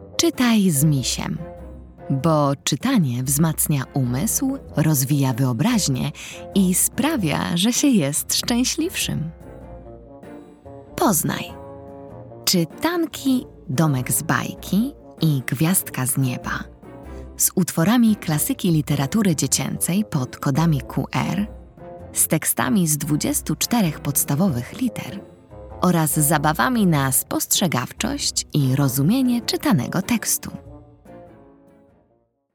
Czytaj z misiem, bo czytanie wzmacnia umysł, rozwija wyobraźnię i sprawia, że się jest szczęśliwszym. Poznaj czytanki Domek z bajki i Gwiazdka z nieba z utworami klasyki literatury dziecięcej pod kodami QR, z tekstami z 24 podstawowych liter oraz zabawami na spostrzegawczość i rozumienie czytanego tekstu.